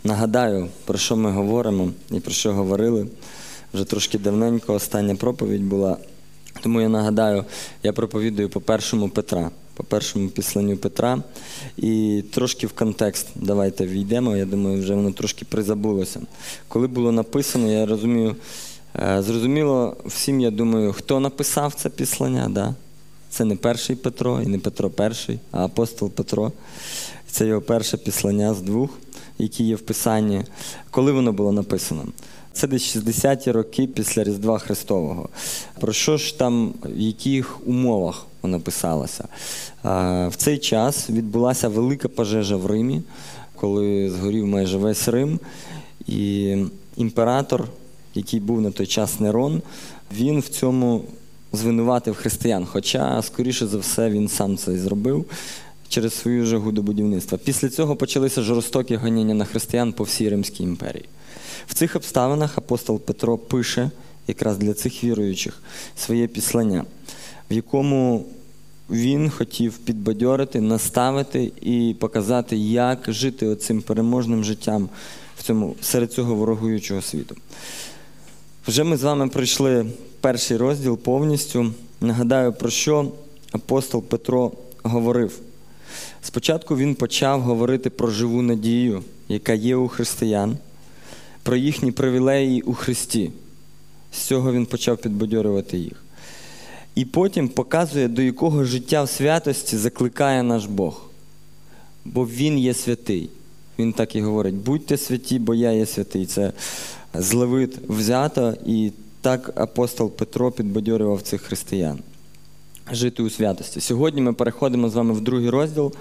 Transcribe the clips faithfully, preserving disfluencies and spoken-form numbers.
Нагадаю, про що ми говоримо і про що говорили. Вже трошки давненько остання проповідь була. Тому я нагадаю, я проповідую по першому Петра, по першому післанню Петра. І трошки в контекст давайте війдемо, я думаю, вже воно трошки призабулося. Коли було написано, я розумію, зрозуміло всім, я думаю, хто написав це післання, да? Це не перший Петро і не Петро перший, а апостол Петро. Це його перше післання з двох, які є в Писанні. Коли воно було написано? Це десь шістдесяті роки після Різдва Христового. Про що ж там, в яких умовах воно писалося? В цей час відбулася велика пожежа в Римі, коли згорів майже весь Рим. І імператор, який був на той час Нерон, він в цьому звинуватив християн. Хоча, скоріше за все, він сам це і зробив через свою жагу до будівництва. Після цього почалися жорстокі гоніння на християн по всій Римській імперії. В цих обставинах апостол Петро пише якраз для цих віруючих своє післання, в якому він хотів підбадьорити, наставити і показати, як жити оцим переможним життям в цьому, серед цього ворогуючого світу. Вже ми з вами пройшли перший розділ повністю. Нагадаю, про що апостол Петро говорив. Спочатку він почав говорити про живу надію, яка є у християн, про їхні привілеї у Христі. З цього він почав підбадьорювати їх. І потім показує, до якого життя в святості закликає наш Бог. Бо Він є святий. Він так і говорить: будьте святі, бо я є святий. Це з Левит взято, і так апостол Петро підбадьорював цих християн. Жити у святості. Сьогодні ми переходимо з вами в другий розділ,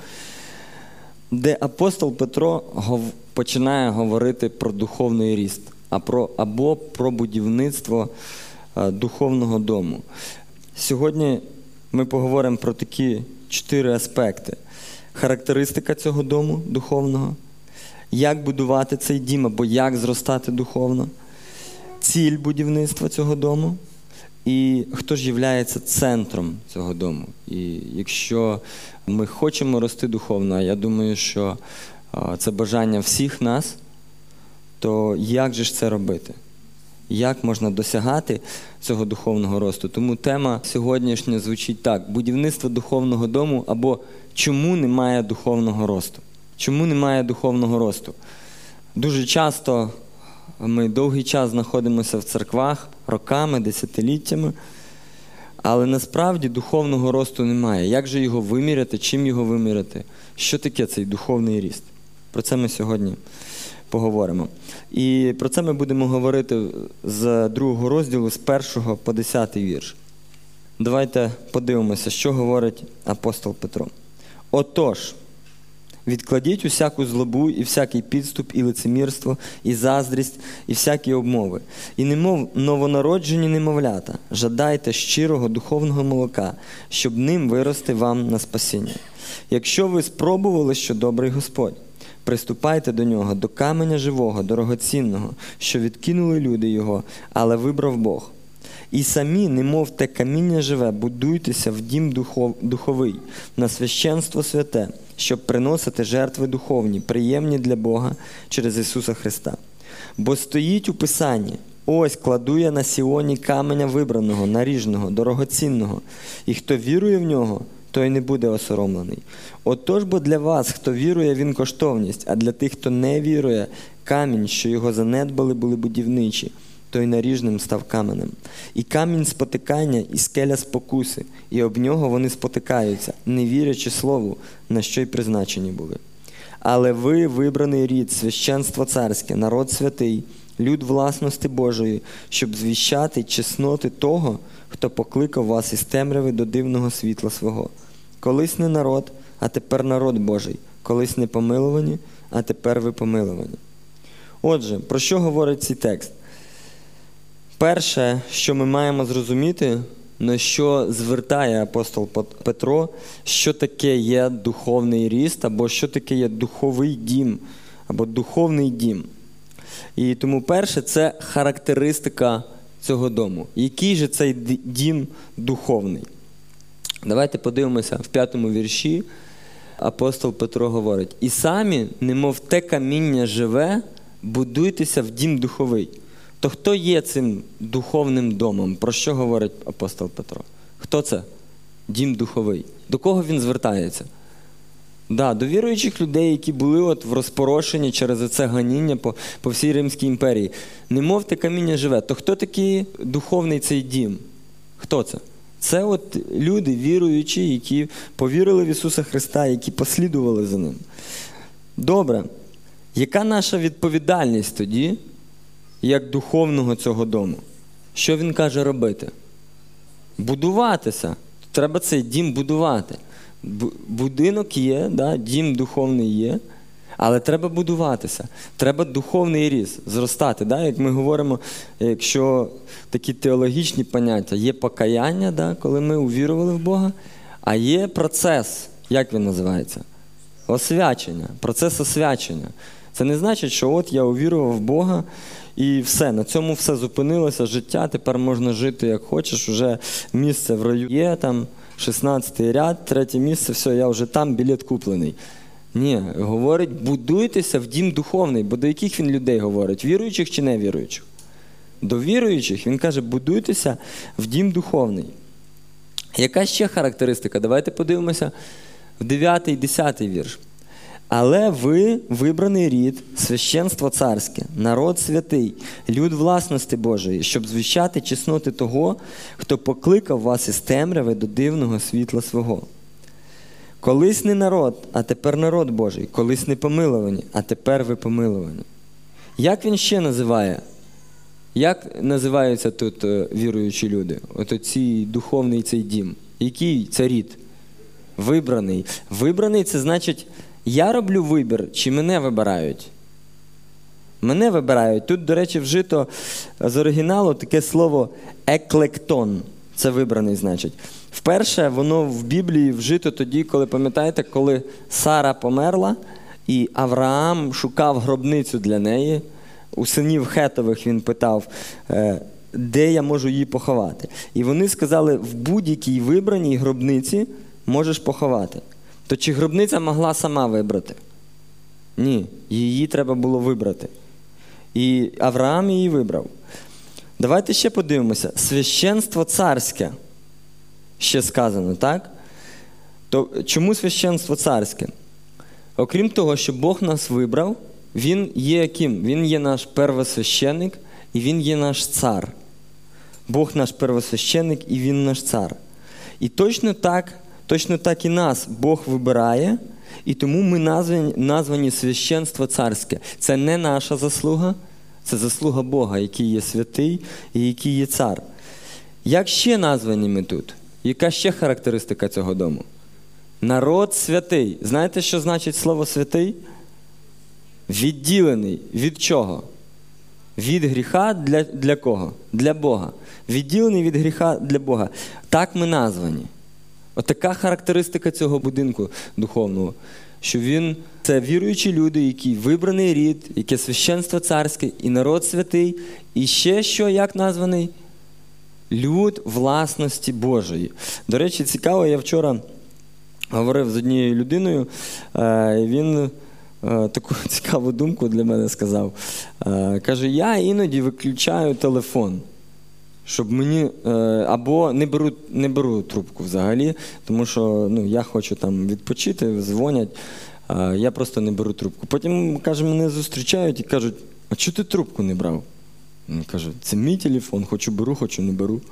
де апостол Петро починає говорити про духовний ріст, а про, або про будівництво духовного дому. Сьогодні ми поговоримо про такі чотири аспекти. Характеристика цього дому духовного, як будувати цей дім, або як зростати духовно, ціль будівництва цього дому, і хто ж є центром цього дому. І якщо ми хочемо рости духовно, а я думаю, що це бажання всіх нас, то як же ж це робити? Як можна досягати цього духовного росту? Тому тема сьогоднішня звучить так: будівництво духовного дому, або чому немає духовного росту? Чому немає духовного росту? Дуже часто ми довгий час знаходимося в церквах, роками, десятиліттями, але насправді духовного росту немає. Як же його виміряти, чим його виміряти? Що таке цей духовний ріст? Про це ми сьогодні поговоримо. І про це ми будемо говорити з другого розділу, з першого по десятий вірш. Давайте подивимося, що говорить апостол Петро. «Отож, відкладіть усяку злобу і всякий підступ, і лицемірство, і заздрість, і всякі обмови. І немов новонароджені немовлята, жадайте щирого духовного молока, щоб ним вирости вам на спасіння. Якщо ви спробували, що добрий Господь, приступайте до нього, до каменя живого, дорогоцінного, що відкинули люди його, але вибрав Бог. І самі, немов те каміння живе, будуйтеся в дім духов, духовий, на священство святе, щоб приносити жертви духовні, приємні для Бога через Ісуса Христа. Бо стоїть у Писанні: ось кладу я на Сіоні каменя вибраного, наріжного, дорогоцінного, і хто вірує в нього, той не буде осоромлений. Отож, бо для вас, хто вірує, він коштовність, а для тих, хто не вірує, камінь, що його занедбали, були будівничі, той наріжним став каменем. І камінь спотикання, і скеля спокуси, і об нього вони спотикаються, не вірячи слову, на що й призначені були. Але ви, вибраний рід, священство царське, народ святий, люд власності Божої, щоб звіщати чесноти того, хто покликав вас із темряви до дивного світла свого. Колись не народ, а тепер народ Божий, колись не помилувані, а тепер ви помилувані». Отже, про що говорить цей текст? Перше, що ми маємо зрозуміти, на що звертає апостол Петро, що таке є духовний ріст, або що таке є духовий дім, або духовний дім. І тому перше – це характеристика цього дому. Який же цей дім духовний? Давайте подивимося в п'ятому вірші апостол Петро говорить: «І самі, немов те каміння живе, будуйтеся в дім духовий». То хто є цим духовним домом? Про що говорить апостол Петро? Хто це? Дім духовий. До кого він звертається? Да, до віруючих людей, які були от в розпорошенні через це ганіння по, по всій Римській імперії. Немов те каміння живе. То хто такий духовний цей дім? Хто це? Це от люди віруючі, які повірили в Ісуса Христа, які послідували за Ним. Добре. Яка наша відповідальність тоді, як духовного цього дому? Що він каже робити? Будуватися. Треба цей дім будувати. Будинок є, да, дім духовний є, але треба будуватися. Треба духовний ріст, зростати. Да? Як ми говоримо, якщо такі теологічні поняття, є покаяння, да, коли ми увірували в Бога, а є процес, як він називається? Освячення, процес освячення. Це не значить, що от я увірував в Бога і все, на цьому все зупинилося життя, тепер можна жити як хочеш, уже місце в раю є, там шістнадцятий ряд, третє місце, все, я вже там, білет куплений. Ні, говорить, будуйтеся в дім духовний, бо до яких він людей говорить? Віруючих чи невіруючих? До віруючих він каже, будуйтеся в дім духовний. Яка ще характеристика? Давайте подивимося в дев'ятий, десятий вірш. «Але ви вибраний рід, священство царське, народ святий, люд власності Божої, щоб звіщати чесноти того, хто покликав вас із темряви до дивного світла свого. Колись не народ, а тепер народ Божий, колись не помиловані, а тепер ви помиловані». Як він ще називає? Як називаються тут віруючі люди? От оці духовний цей дім. Який це рід? Вибраний. Вибраний – це значить, я роблю вибір, чи мене вибирають? Мене вибирають. Тут, до речі, вжито з оригіналу таке слово «еклектон». Це вибраний, значить. Вперше воно в Біблії вжито тоді, коли, пам'ятаєте, коли Сара померла, і Авраам шукав гробницю для неї. У синів Хетових він питав, де я можу її поховати. І вони сказали, в будь-якій вибраній гробниці можеш поховати. То чи гробниця могла сама вибрати? Ні, її треба було вибрати. І Авраам її вибрав. Давайте ще подивимося. Священство царське. Ще сказано, так? То чому священство царське? Окрім того, що Бог нас вибрав, Він є ким? Він є наш первосвященик і Він є наш цар. Бог наш первосвященик і Він наш цар. І точно так, точно так і нас Бог вибирає, і тому ми названі, названі священство царське. Це не наша заслуга, це заслуга Бога, який є святий і який є цар. Як ще названі ми тут? Яка ще характеристика цього дому? Народ святий. Знаєте, що значить слово святий? Відділений. Від чого? Від гріха для, для кого? Для Бога. Відділений від гріха для Бога. Так ми названі. Отака характеристика цього будинку духовного. Що він, це віруючі люди, які вибраний рід, яке священство царське, і народ святий, і ще що, як названий? Люд власності Божої. До речі, цікаво, я вчора говорив з однією людиною, він таку цікаву думку для мене сказав. Каже, я іноді виключаю телефон, щоб мені, або не беру, не беру трубку взагалі, тому що ну, я хочу там відпочити, дзвонять, я просто не беру трубку. Потім, каже, мене зустрічають і кажуть, а чого ти трубку не брав? Він каже, це мій телефон, хочу беру, хочу не беру.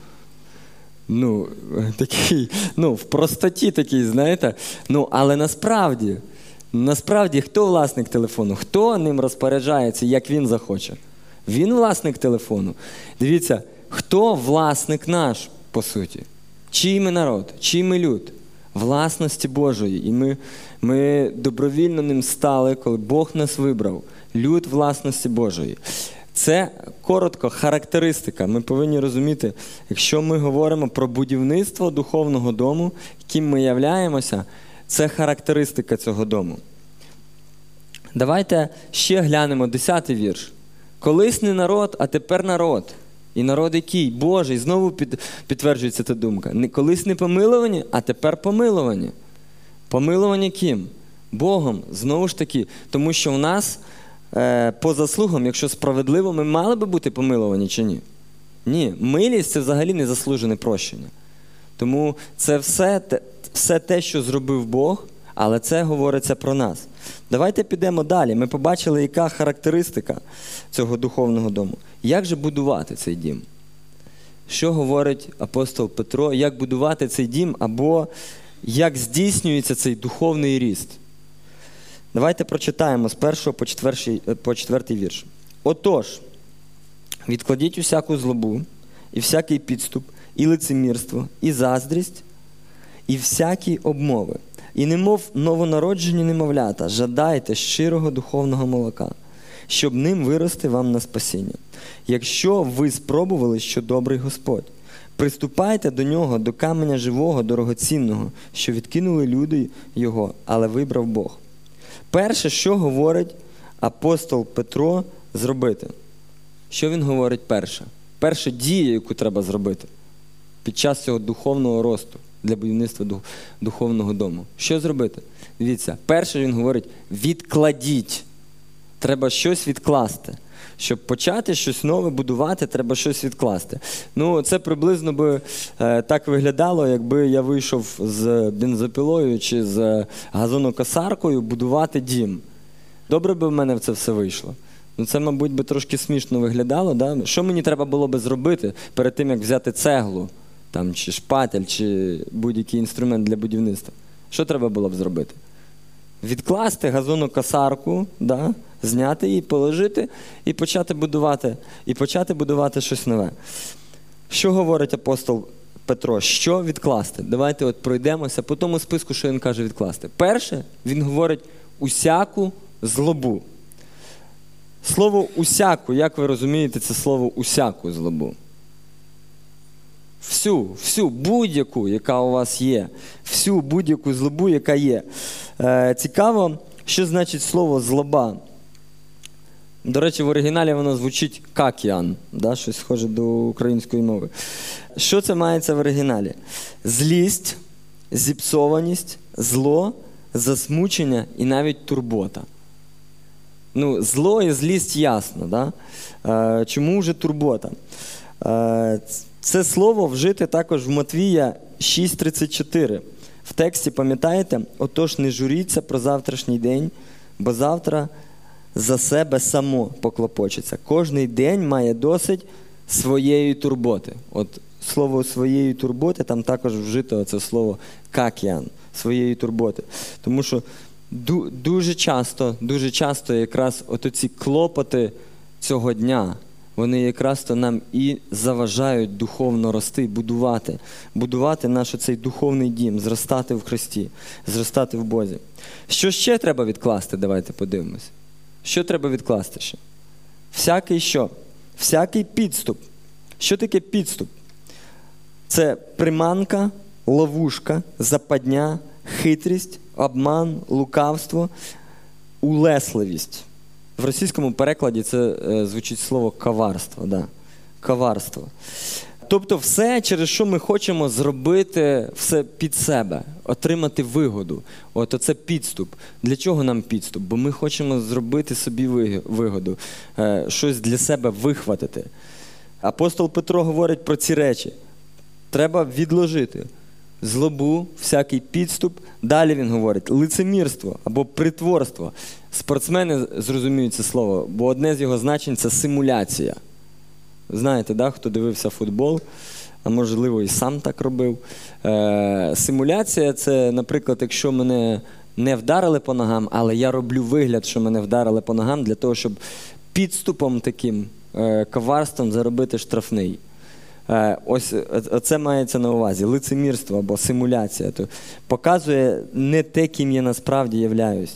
Ну, такий, ну, в простоті такий, знаєте. Ну, але насправді, насправді, хто власник телефону? Хто ним розпоряджається, як він захоче? Він власник телефону. Дивіться, хто власник наш, по суті? Чий ми народ? Чий ми люд? Власності Божої. І ми, ми добровільно ним стали, коли Бог нас вибрав. Люд власності Божої. Це, коротко, характеристика. Ми повинні розуміти, якщо ми говоримо про будівництво духовного дому, яким ми являємося, це характеристика цього дому. Давайте ще глянемо десятий вірш. Колись не народ, а тепер народ. І народ який? Божий. Знову під, підтверджується ця думка. Колись не помиловані, а тепер помиловані. Помиловані ким? Богом, знову ж таки, тому що в нас е, по заслугам, якщо справедливо, ми мали би бути помиловані чи ні? Ні, милість – це взагалі незаслужене прощення. Тому це все те, все те, що зробив Бог, але це говориться про нас. Давайте підемо далі. Ми побачили, яка характеристика цього духовного дому. Як же будувати цей дім? Що говорить апостол Петро? Як будувати цей дім або як здійснюється цей духовний ріст? Давайте прочитаємо з першого по четвертий, по четвертий вірш. «Отож, відкладіть усяку злобу, і всякий підступ, і лицемірство, і заздрість, і всякі обмови. І немов новонароджені немовлята, жадайте щирого духовного молока, щоб ним вирости вам на спасіння. Якщо ви спробували, що добрий Господь, приступайте до нього, до каменя живого, дорогоцінного, що відкинули люди його, але вибрав Бог». Перше, що говорить апостол Петро зробити? Що він говорить перше? Перша дія, яку треба зробити під час цього духовного росту для будівництва духовного дому. Що зробити? Дивіться, перше він говорить, відкладіть. Треба щось відкласти. Щоб почати щось нове будувати, треба щось відкласти. Ну, це приблизно би е, так виглядало, якби я вийшов з бензопилою чи з газонокосаркою будувати дім. Добре би в мене в це все вийшло. Ну, це, мабуть, би трошки смішно виглядало. Да? Що мені треба було би зробити перед тим, як взяти цеглу, там, чи шпатель, чи будь-який інструмент для будівництва? Що треба було б зробити? Відкласти газонокосарку, да? Зняти її, положити і почати будувати, і почати будувати щось нове. Що говорить апостол Петро? Що відкласти? Давайте от пройдемося по тому списку, що він каже відкласти. Перше, він говорить усяку злобу. Слово «усяку», як ви розумієте, це слово «усяку злобу»? Всю, всю, будь-яку, яка у вас є. Всю будь-яку злобу, яка є. Е, цікаво, що значить слово «злоба». До речі, в оригіналі воно звучить «какіан», да? Щось схоже до української мови. Що це мається в оригіналі? Злість, зіпсованість, зло, засмучення і навіть турбота. Ну, зло і злість ясно, да? Е, чому вже турбота? Е, це слово вжите також в Матвія шість тридцять чотири. В тексті, пам'ятаєте? «Отож не журіться про завтрашній день, бо завтра за себе само поклопочеться. Кожний день має досить своєї турботи». От слово «своєї турботи» там також вжито це слово «какіан», своєї турботи. Тому що дуже часто, дуже часто якраз от оці клопоти цього дня, вони якраз то нам і заважають духовно рости, будувати. Будувати наш оцей духовний дім, зростати в Христі, зростати в Бозі. Що ще треба відкласти? Давайте подивимось. Що треба відкласти ще? Всякий що? Всякий підступ. Що таке підступ? Це приманка, ловушка, западня, хитрість, обман, лукавство, улесливість. В російському перекладі це е, звучить слово «коварство». Да. Коварство. Тобто все, через що ми хочемо зробити все під себе, отримати вигоду. От оце підступ. Для чого нам підступ? Бо ми хочемо зробити собі вигоду, е, щось для себе вихватити. Апостол Петро говорить про ці речі. Треба відложити злобу, всякий підступ. Далі він говорить лицемірство або притворство. Спортсмени зрозуміють це слово, бо одне з його значень – це симуляція. Знаєте, да, хто дивився футбол, а можливо і сам так робив. Е, симуляція – це, наприклад, якщо мене не вдарили по ногам, але я роблю вигляд, що мене вдарили по ногам, для того, щоб підступом таким, е, коварством заробити штрафний. Е, ось це мається на увазі. Лицемірство або симуляція. То показує не те, ким я насправді являюсь.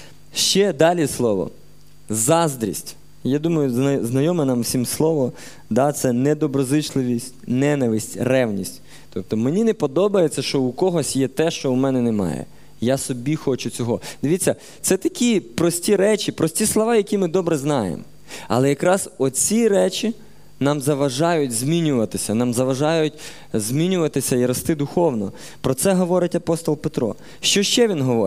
Ще далі слово – заздрість. Я думаю, знайоме нам всім слово, да, це недоброзичливість, ненависть, ревність. Тобто мені не подобається, що у когось є те, що у мене немає. Я собі хочу цього. Дивіться, це такі прості речі, прості слова, які ми добре знаємо. Але якраз оці речі нам заважають змінюватися, нам заважають змінюватися і рости духовно. Про це говорить апостол Петро. Що ще він говорить?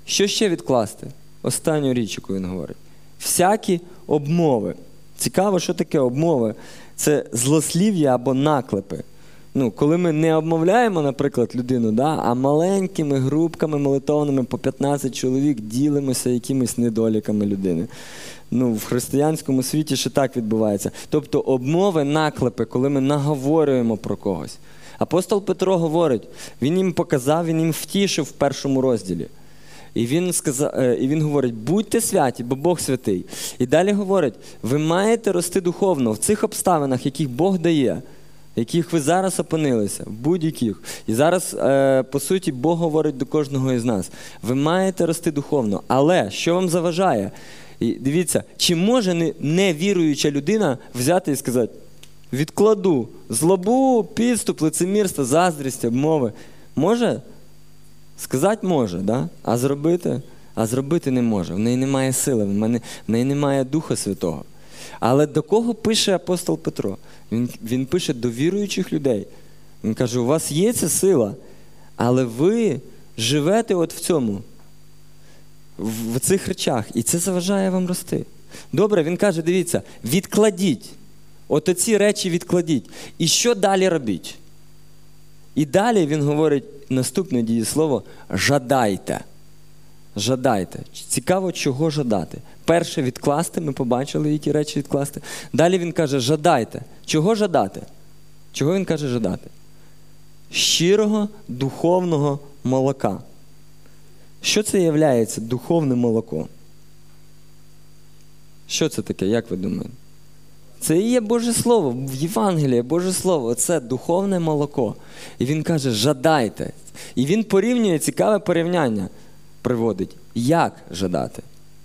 Що ще відкласти? Останню річ, яку він говорить. Всякі обмови. Цікаво, що таке обмови. Це злослів'я або наклепи. Ну, коли ми не обмовляємо, наприклад, людину, да, а маленькими групками молитовними по п'ятнадцять чоловік ділимося якимись недоліками людини. Ну, в християнському світі ще так відбувається. Тобто обмови, наклепи, коли ми наговорюємо про когось. Апостол Петро говорить, він їм показав, він їм втішив в першому розділі. І він, сказав, і він говорить, будьте святі, бо Бог святий. І далі говорить, ви маєте рости духовно в цих обставинах, яких Бог дає, в яких ви зараз опинилися, в будь-яких. І зараз, по суті, Бог говорить до кожного із нас. Ви маєте рости духовно. Але що вам заважає? І дивіться, чи може невіруюча людина взяти і сказати, відкладу злобу, підступ, лицемірство, заздрість, обмови. Може? Сказати може, да? А зробити? А зробити не може. В неї немає сили, в, мене, в неї немає Духа Святого. Але до кого пише апостол Петро? Він, він пише до віруючих людей. Він каже, у вас є ця сила, але ви живете от в цьому, в, в цих речах, і це заважає вам рости. Добре, він каже, дивіться, відкладіть. От оці речі відкладіть. І що далі робіть? І далі він говорить наступне дієслово «жадайте». Жадайте. Цікаво, чого жадати. Перше відкласти, ми побачили, які речі відкласти. Далі він каже «жадайте». Чого жадати? Чого він каже жадати? Щирого духовного молока. Що це є духовне молоко? Що це таке, як ви думаєте? Це і є Боже Слово, в Євангелії Боже Слово, це духовне молоко. І він каже, жадайте. І він порівнює, цікаве порівняння приводить. Як жадати?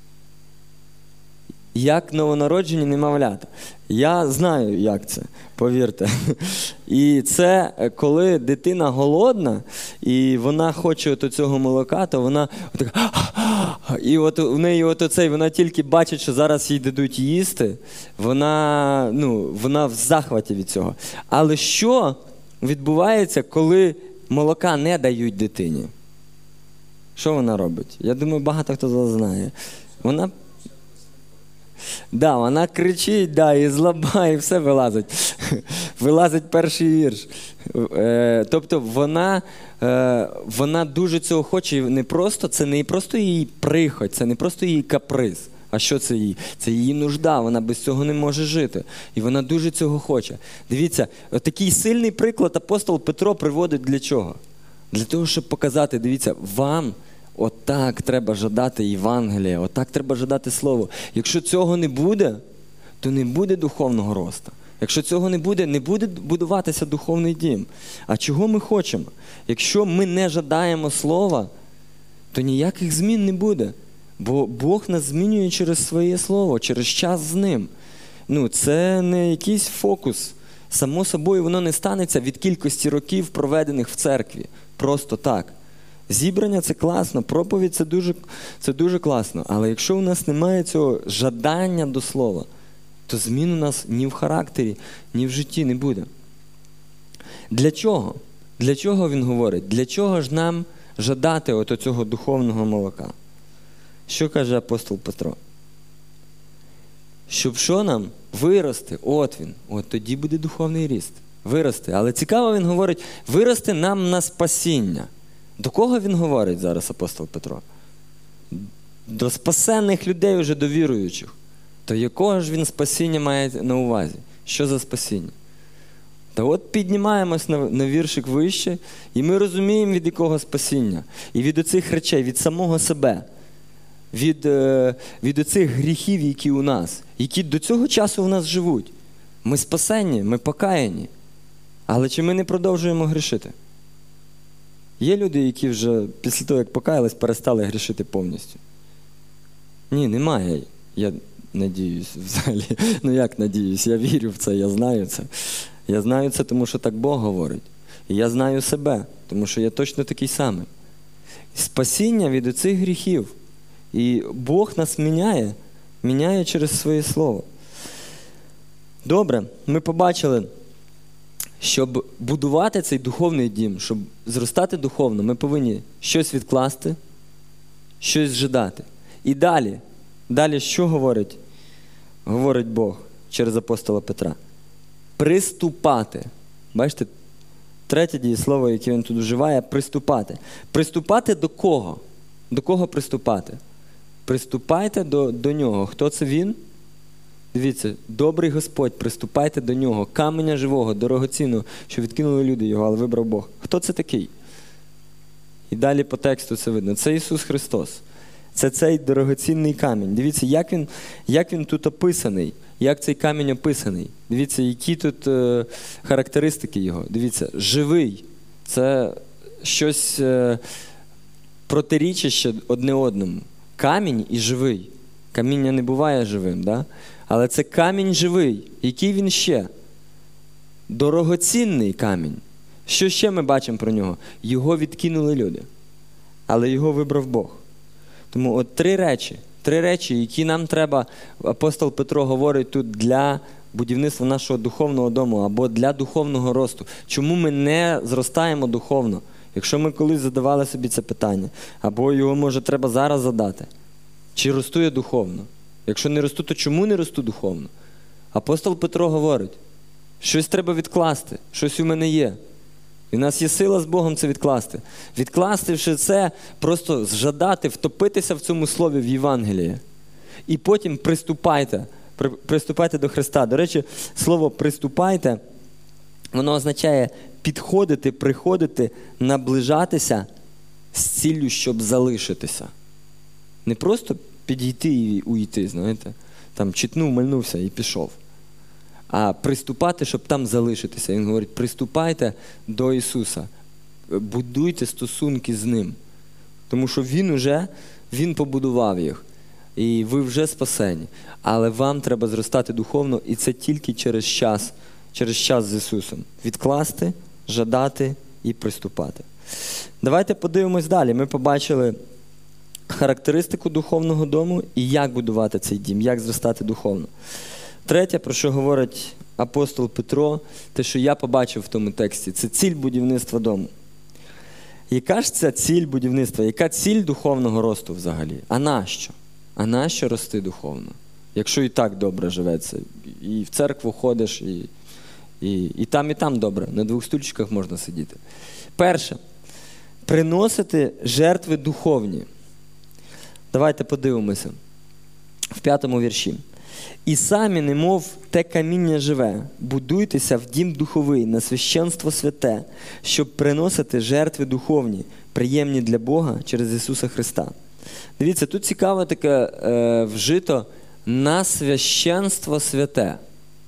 Як новонароджені немовлята. Я знаю, як це, повірте. І це, коли дитина голодна, і вона хоче от цього молока, то вона така, і от у неї от оцей, вона тільки бачить, що зараз їй дадуть їсти, вона, ну, вона в захваті від цього. Але що відбувається, коли молока не дають дитині? Що вона робить? Я думаю, багато хто знає. Вона Да, вона кричить, да, і злоба, і все вилазить. Вилазить перший вірш. Е, тобто вона, е, вона дуже цього хоче. Не просто, це не просто її прихоть, це не просто її каприз. А що це її? Це її нужда, вона без цього не може жити. І вона дуже цього хоче. Дивіться, такий сильний приклад апостол Петро приводить для чого? Для того, щоб показати, дивіться, вам отак треба жадати Євангелія, отак треба жадати Слово. Якщо цього не буде, то не буде духовного росту. Якщо цього не буде, не буде будуватися духовний дім. А чого ми хочемо? Якщо ми не жадаємо Слова, то ніяких змін не буде. Бо Бог нас змінює через своє Слово, через час з Ним. Ну, це не якийсь фокус. Само собою воно не станеться від кількості років, проведених в церкві. Просто так. Зібрання – це класно, проповідь – це дуже, це дуже класно. Але якщо у нас немає цього жадання до Слова, то змін у нас ні в характері, ні в житті не буде. Для чого? Для чого він говорить? Для чого ж нам жадати от цього духовного молока? Що каже апостол Петро? Щоб що нам? Вирости. От він. От тоді буде духовний ріст. Вирости. Але цікаво він говорить, вирости нам на спасіння. До кого він говорить зараз, апостол Петро? До спасенних людей, уже до віруючих. То якого ж він спасіння має на увазі? Що за спасіння? Та от піднімаємось на, на віршик вище, і ми розуміємо, від якого спасіння. І від оцих речей, від самого себе. Від, е, від оцих гріхів, які у нас. Які до цього часу в нас живуть. Ми спасені, ми покаяні. Але чи ми не продовжуємо грішити? Є люди, які вже після того, як покаялись, перестали грішити повністю? Ні, немає. Я надіюсь взагалі. Ну як надіюсь? Я вірю в це, я знаю це. Я знаю це, тому що так Бог говорить. І я знаю себе, тому що я точно такий самий. Спасіння від оцих гріхів. І Бог нас міняє, міняє через своє Слово. Добре, ми побачили, щоб будувати цей духовний дім, щоб зростати духовно, ми повинні щось відкласти, щось жадати. І далі, далі що говорить? Говорить Бог через апостола Петра. Приступати. Бачите, третє дієслово, яке він тут вживає, приступати. Приступати до кого? До кого приступати? Приступайте до, до нього. Хто це він? Дивіться, добрий Господь, приступайте до нього. Каменя живого, дорогоцінного, що відкинули люди його, але вибрав Бог. Хто це такий? І далі по тексту це видно. Це Ісус Христос. Це цей дорогоцінний камінь. Дивіться, як він, як він тут описаний. Як цей камінь описаний. Дивіться, які тут е, характеристики його. Дивіться, живий. Це щось е, протирічище одне одному. Камінь і живий. Каміння не буває живим, да? Але це камінь живий. Який він ще? Дорогоцінний камінь. Що ще ми бачимо про нього? Його відкинули люди. Але його вибрав Бог. Тому от три речі. Три речі, які нам треба, апостол Петро говорить тут, для будівництва нашого духовного дому або для духовного росту. Чому ми не зростаємо духовно? Якщо ми колись задавали собі це питання, або його, може, треба зараз задати. Чи росту я духовно? Якщо не росту, то чому не росту духовно? Апостол Петро говорить, щось треба відкласти, щось у мене є. І в нас є сила з Богом це відкласти. Відкласти це, просто зжадати, втопитися в цьому слові в Євангелії. І потім приступайте, при, приступайте до Христа. До речі, слово «приступайте», воно означає підходити, приходити, наближатися з ціллю, щоб залишитися. Не просто підійти і уйти, знаєте, там читнув, мальнувся і пішов. А приступати, щоб там залишитися. Він говорить, приступайте до Ісуса. Будуйте стосунки з Ним. Тому що Він уже, Він побудував їх. І ви вже спасені. Але вам треба зростати духовно, і це тільки через час, через час з Ісусом. Відкласти, жадати і приступати. Давайте подивимось далі. Ми побачили характеристику духовного дому і як будувати цей дім, як зростати духовно. Третє, про що говорить апостол Петро, те, що я побачив в тому тексті, це ціль будівництва дому. Яка ж ця ціль будівництва? Яка ціль духовного росту взагалі? А нащо? А нащо рости духовно? Якщо і так добре живеться, і в церкву ходиш, і, і, і там, і там добре, на двох стульчиках можна сидіти. Перше, приносити жертви духовні. Давайте подивимося. В п'ятому вірші. «І самі, немов те каміння живе, будуйтеся в дім духовий, на священство святе, щоб приносити жертви духовні, приємні для Бога через Ісуса Христа». Дивіться, тут цікаве таке е, вжито «на священство святе».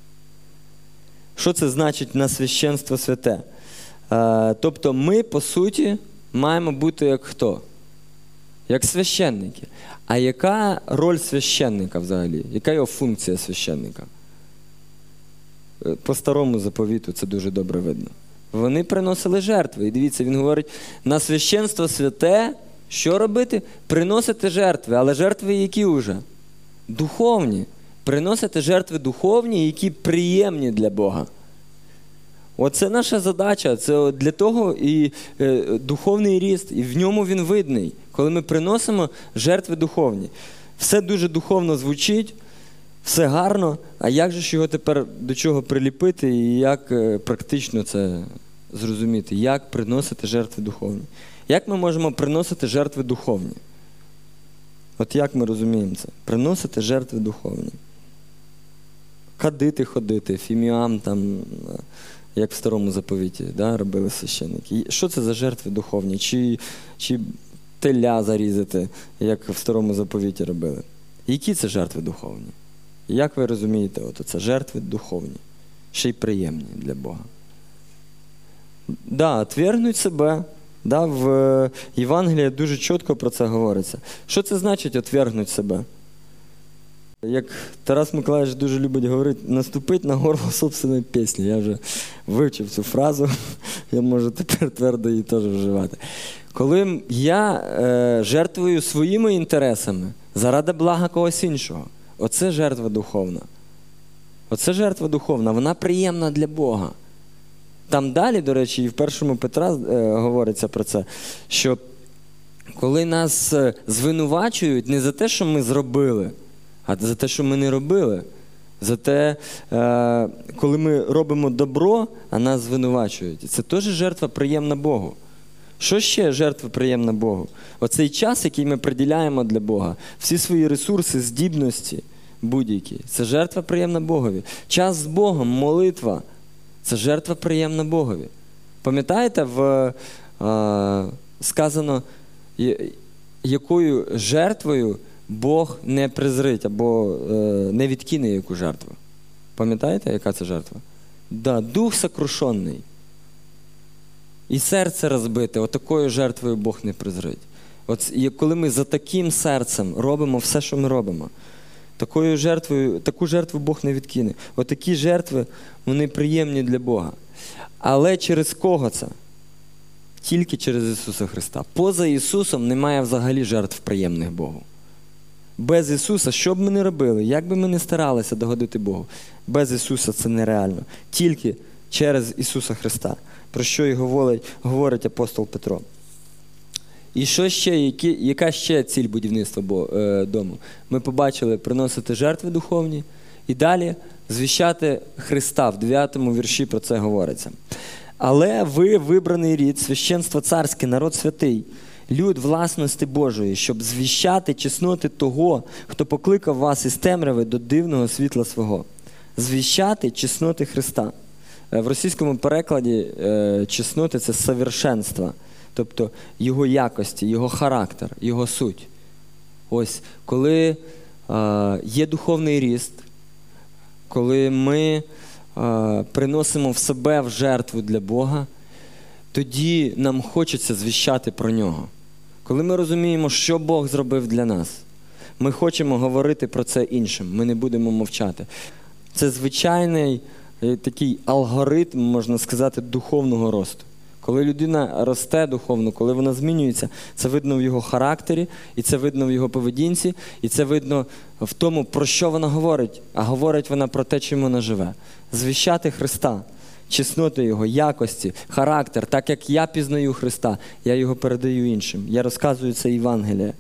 Що це значить «на священство святе»? Е, тобто ми, по суті, маємо бути як хто? Як священники. А яка роль священника взагалі? Яка його функція священника? По старому заповіту це дуже добре видно. Вони приносили жертви. І дивіться, він говорить, на священство святе, що робити? Приносити жертви. Але жертви які вже? Духовні. Приносити жертви духовні, які приємні для Бога. Оце наша задача, це для того і е, духовний ріст, і в ньому він видний, коли ми приносимо жертви духовні. Все дуже духовно звучить, все гарно, а як же ж його тепер до чого приліпити і як е, практично це зрозуміти, як приносити жертви духовні? Як ми можемо приносити жертви духовні? От як ми розуміємо це? Приносити жертви духовні. Кадити ходити, фіміам там... як в старому заповіті, да, робили священники. Що це за жертви духовні? Чи, чи теля зарізати, як в старому заповіті робили? Які це жертви духовні? Як ви розумієте, от це жертви духовні, ще й приємні для Бога? Да, отвергнуть себе. Да, в Євангелії дуже чітко про це говориться. Що це значить отвергнути себе? Як Тарас Миколаївич дуже любить говорити, наступить на горло собственної пісні. Я вже вивчив цю фразу, я можу тепер твердо її теж вживати. Коли я е, жертвую своїми інтересами заради блага когось іншого, оце жертва духовна. Оце жертва духовна, вона приємна для Бога. Там далі, до речі, і в першому Петра е, говориться про це, що коли нас звинувачують не за те, що ми зробили, а за те, що ми не робили. За те, коли ми робимо добро, а нас звинувачують. Це теж жертва приємна Богу. Що ще жертва приємна Богу? Оцей час, який ми приділяємо для Бога, всі свої ресурси, здібності будь-які, це жертва приємна Богові. Час з Богом, молитва – це жертва приємна Богові. Пам'ятаєте, в, е, сказано, якою жертвою Бог не презрить або е, не відкине яку жертву? Пам'ятаєте, яка це жертва? Да, дух сокрушений. І серце розбите, отакою жертвою Бог не презрить. От, і коли ми за таким серцем робимо все, що ми робимо, такою жертвою, таку жертву Бог не відкине. Отакі жертви, вони приємні для Бога. Але через кого це? Тільки через Ісуса Христа. Поза Ісусом немає взагалі жертв приємних Богу. Без Ісуса, що б ми не робили, як би ми не старалися догодити Богу, без Ісуса це нереально. Тільки через Ісуса Христа. Про що і говорить, говорить апостол Петро. І що ще, які, яка ще ціль будівництва бо, е, дому? Ми побачили приносити жертви духовні і далі звіщати Христа. В дев'ятому вірші про це говориться. Але ви вибраний рід, священство царське, народ святий, люд власності Божої, щоб звіщати чесноти того, хто покликав вас із темряви до дивного світла свого. Звіщати чесноти Христа. В російському перекладі е, чесноти – це совершенство, тобто його якості, його характер, його суть. Ось, коли е, є духовний ріст, коли ми е, приносимо в себе в жертву для Бога, тоді нам хочеться звіщати про Нього. Коли ми розуміємо, що Бог зробив для нас, ми хочемо говорити про це іншим, ми не будемо мовчати. Це звичайний такий алгоритм, можна сказати, духовного росту. Коли людина росте духовно, коли вона змінюється, це видно в його характері, і це видно в його поведінці, і це видно в тому, про що вона говорить. А говорить вона про те, чим вона живе. Звіщати Христа, чесноти Його, якості, характер. Так як я пізнаю Христа, я Його передаю іншим. Я розказую це Євангеліє.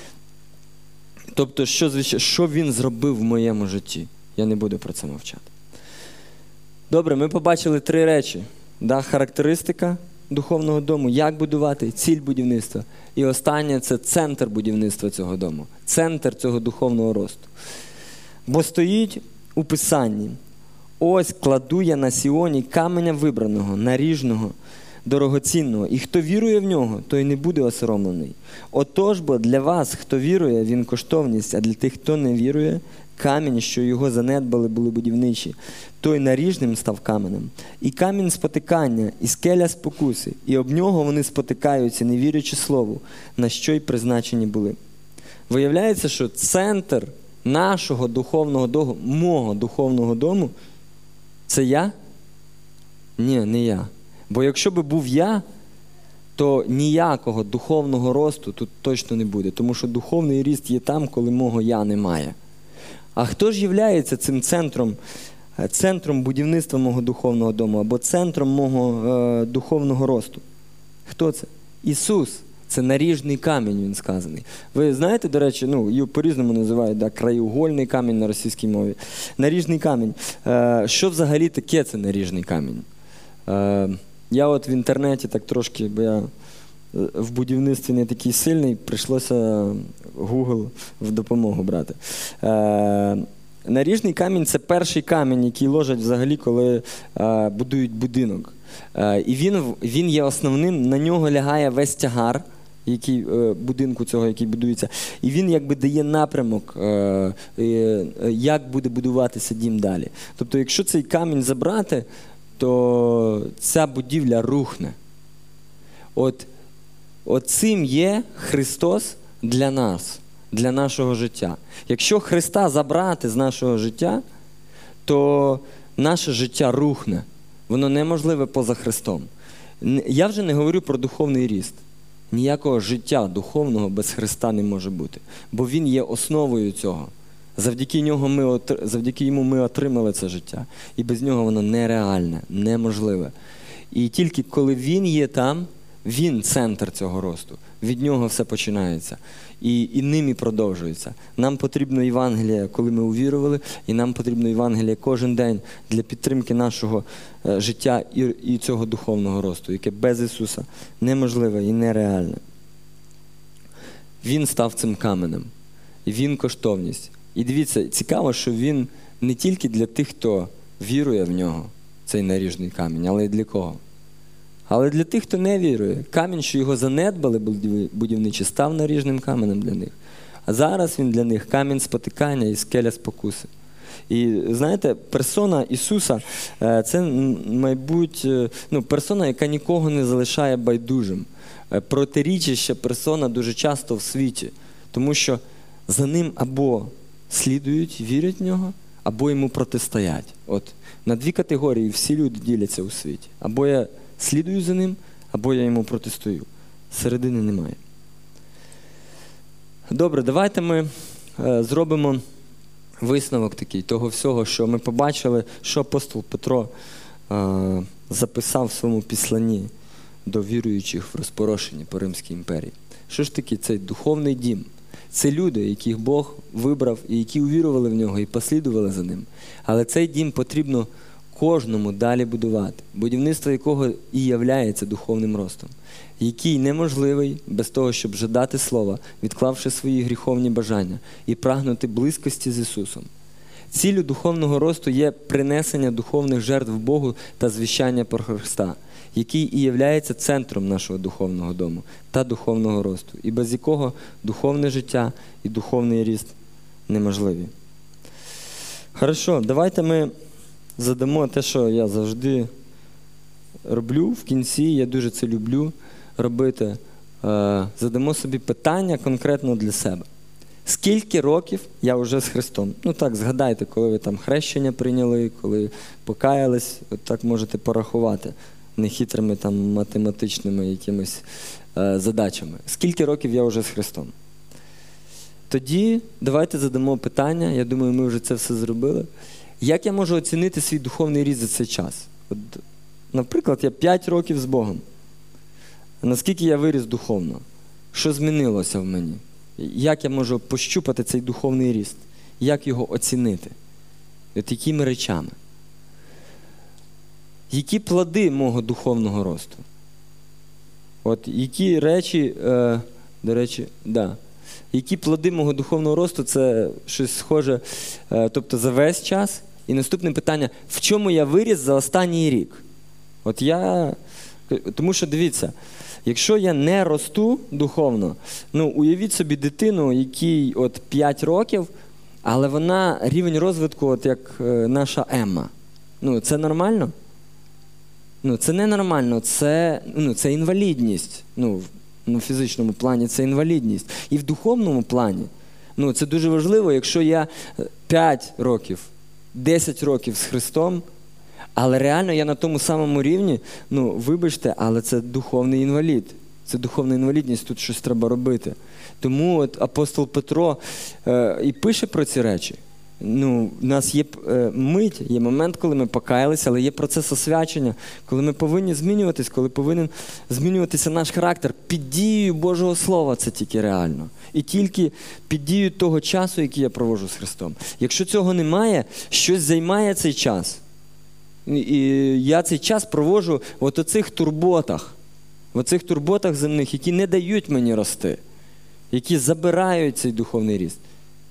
Тобто, що, що Він зробив в моєму житті? Я не буду про це мовчати. Добре, ми побачили три речі. Да, характеристика духовного дому, як будувати, ціль будівництва. І останнє – це центр будівництва цього дому. Центр цього духовного росту. Бо стоїть у Писанні: «Ось кладу я на Сіоні каменя вибраного, наріжного, дорогоцінного, і хто вірує в нього, той не буде осоромлений. Отож бо для вас, хто вірує, він коштовність, а для тих, хто не вірує, камінь, що його занедбали, були будівничі, той наріжним став каменем. І камінь спотикання, і скеля спокуси, і об нього вони спотикаються, не вірячи слову, на що й призначені були». Виявляється, що центр нашого духовного дому, мого духовного дому, це я? Ні, не я. Бо якщо би був я, то ніякого духовного росту тут точно не буде, тому що духовний ріст є там, коли мого я немає. А хто ж являється цим центром, центром будівництва мого духовного дому, або центром мого е, духовного росту? Хто це? Ісус. Це наріжний камінь, він сказаний. Ви знаєте, до речі, ну, його по-різному називають, да, краєугольний камінь на російській мові. Наріжний камінь. Е, що взагалі таке це наріжний камінь? Е, я от в інтернеті так трошки, бо я в будівництві не такий сильний, прийшлося Google в допомогу брати. Е, наріжний камінь – це перший камінь, який ложать взагалі, коли е, будують будинок. Е, і він, він є основним, на нього лягає весь тягар, який, е, будинку цього, який будується. І він якби дає напрямок, е, е, як буде будуватися дім далі. Тобто, якщо цей камінь забрати, то ця будівля рухне. От Оцим є Христос для нас, для нашого життя. Якщо Христа забрати з нашого життя, то наше життя рухне. Воно неможливе поза Христом. Я вже не говорю про духовний ріст. Ніякого життя духовного без Христа не може бути. Бо Він є основою цього. Завдяки нього ми, завдяки Йому ми отримали це життя. І без нього воно нереальне, неможливе. І тільки коли Він є там, Він – центр цього росту. від нього все починається. І, і ним і продовжується. Нам потрібно Євангелія, коли ми увірували, і нам потрібно Євангелія кожен день для підтримки нашого е, життя і, і цього духовного росту, яке без Ісуса неможливе і нереальне. Він став цим каменем. І він коштовність. І дивіться, цікаво, що він не тільки для тих, хто вірує в нього, цей наріжний камінь, але й для кого? Але для тих, хто не вірує, камінь, що його занедбали будівничі, став наріжним каменем для них. А зараз він для них камінь спотикання і скеля спокуси. І знаєте, персона Ісуса – це, мабуть, ну, персона, яка нікого не залишає байдужим. Протирічаща персона дуже часто в світі, тому що за ним або слідують, вірять в нього, або йому протистоять. От на дві категорії всі люди діляться у світі. Або я слідую за ним, або я йому протистую. Середини немає. Добре, давайте ми е, зробимо висновок такий того всього, що ми побачили, що апостол Петро е, записав в своєму післанні до віруючих в розпорошенні по Римській імперії. Що ж таке цей духовний дім? Це люди, яких Бог вибрав і які увірували в нього і послідували за ним. Але цей дім потрібно кожному далі будувати, будівництво якого і являється духовним ростом, який неможливий без того, щоб жадати слова, відклавши свої гріховні бажання і прагнути близькості з Ісусом. Ціллю духовного росту є принесення духовних жертв Богу та звіщання про Христа, який і являється центром нашого духовного дому та духовного росту, і без якого духовне життя і духовний ріст неможливі. Хорошо, давайте ми задамо те, що я завжди роблю в кінці, я дуже це люблю робити. Задамо собі питання конкретно для себе. Скільки років я вже з Христом? Ну так, згадайте, коли ви там хрещення прийняли, коли покаялись, от так можете порахувати нехитрими там математичними якимись е, задачами. Скільки років я вже з Христом? Тоді давайте задамо питання, я думаю, ми вже це все зробили. Як я можу оцінити свій духовний ріст за цей час? От, наприклад, я п'ять років з Богом. Наскільки я виріс духовно? Що змінилося в мені? Як я можу пощупати цей духовний ріст? Як його оцінити? От якими речами? Які плоди мого духовного росту? От які речі, е, до речі, да. Які плоди мого духовного росту, це щось схоже, е, тобто за весь час. І наступне питання, в чому я виріс за останній рік? От я, тому що дивіться, якщо я не росту духовно, ну уявіть собі дитину, якій от п'ять років, але вона рівень розвитку, от як е, наша Емма. Ну це нормально? Ну, це ненормально, це, ну, це інвалідність. Ну, в фізичному плані це інвалідність. І в духовному плані, ну, це дуже важливо, якщо я п'ять років, десять років з Христом, але реально я на тому самому рівні, ну, вибачте, але це духовний інвалід. Це духовна інвалідність, тут щось треба робити. Тому от апостол Петро е, і пише про ці речі. Ну, у нас є е, мить, є момент, коли ми покаялися, але є процес освячення, коли ми повинні змінюватись, коли повинен змінюватися наш характер. Під дією Божого Слова це тільки реально. І тільки під дією того часу, який я проводжу з Христом. Якщо цього немає, щось займає цей час. І я цей час проводжу в оцих турботах, в оцих турботах земних, які не дають мені рости, які забирають цей духовний ріст.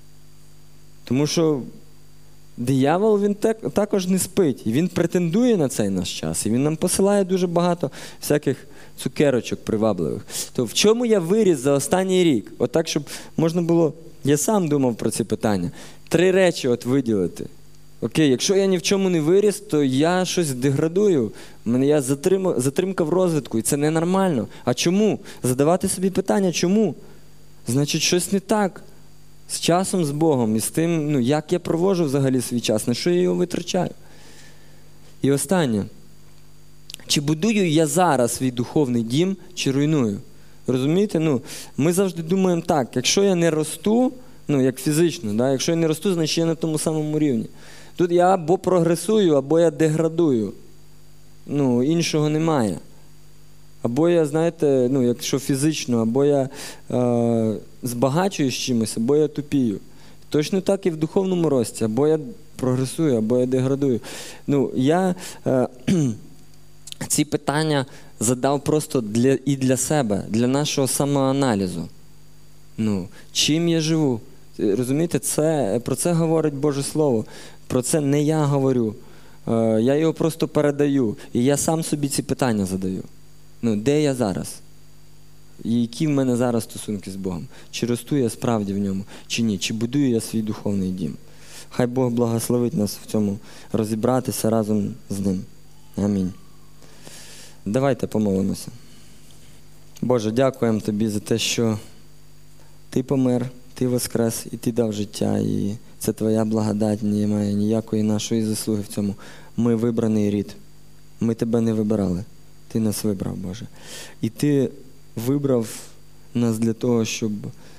Тому що диявол, він так, також не спить, і він претендує на цей наш час, і він нам посилає дуже багато всяких цукерочок привабливих. То в чому я виріс за останній рік? Отак, щоб можна було, я сам думав про ці питання, три речі от виділити. Окей, якщо я ні в чому не виріс, то я щось деградую, у мене є затрим, затримка в розвитку, і це ненормально. А чому? Задавати собі питання, чому? Значить, щось не так. З часом, з Богом, і з тим, ну, як я проводжу взагалі свій час, на що я його витрачаю. І останнє. Чи будую я зараз свій духовний дім, чи руйную? Розумієте? Ну, ми завжди думаємо так, якщо я не росту, ну, як фізично, да? Якщо я не росту, значить я на тому самому рівні. Тут я або прогресую, або я деградую. Ну, іншого немає. або я, знаєте, ну, якщо фізично, або я е, збагачуюсь чимось, або я тупію. Точно так і в духовному рості, або я прогресую, або я деградую. Ну, я е, ці питання задав просто для, і для себе, для нашого самоаналізу. Ну, чим я живу? Розумієте, це, про це говорить Боже Слово. Про це не я говорю. Е, я його просто передаю. І я сам собі ці питання задаю. Ну, де я зараз? І які в мене зараз стосунки з Богом? Чи росту я справді в ньому, чи ні? Чи будую я свій духовний дім? Хай Бог благословить нас в цьому розібратися разом з Ним. Амінь. Давайте помолимося. Боже, дякуємо Тобі за те, що Ти помер, Ти воскрес і Ти дав життя. І це Твоя благодать, немає ніякої нашої заслуги в цьому. Ми вибраний рід. Ми Тебе не вибирали. Ти нас вибрав, Боже. І Ти вибрав нас для того, щоб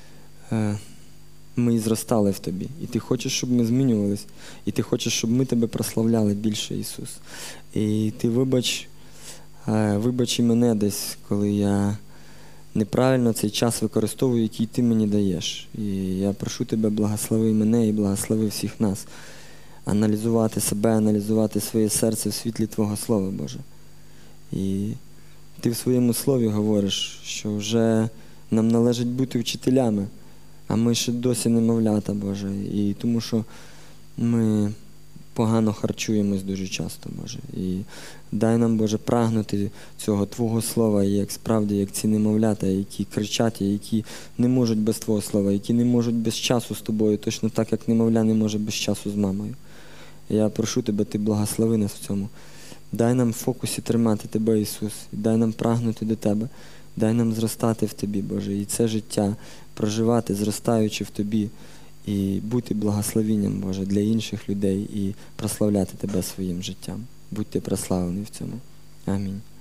е, ми зростали в Тобі. І Ти хочеш, щоб ми змінювались. І Ти хочеш, щоб ми Тебе прославляли більше, Ісус. І Ти вибач, е, вибач і мене десь, коли я неправильно цей час використовую, який Ти мені даєш. І я прошу Тебе, благослови мене і благослови всіх нас. Аналізувати себе, аналізувати своє серце в світлі Твого Слова, Боже. І Ти в своєму слові говориш, що вже нам належить бути вчителями, а ми ще досі немовлята, Боже. І тому що ми погано харчуємось дуже часто, Боже. І дай нам, Боже, прагнути цього Твого Слова, як справді, як ці немовлята, які кричать, які не можуть без Твого Слова, які не можуть без часу з Тобою, точно так, як немовля не може без часу з мамою. Я прошу Тебе, Ти благослови нас в цьому. Дай нам в фокусі тримати Тебе, Ісус. Дай нам прагнути до Тебе. Дай нам зростати в Тобі, Боже. І це життя проживати, зростаючи в Тобі. І бути благословенням, Боже, для інших людей. І прославляти Тебе своїм життям. Будь Ти прославлений в цьому. Амінь.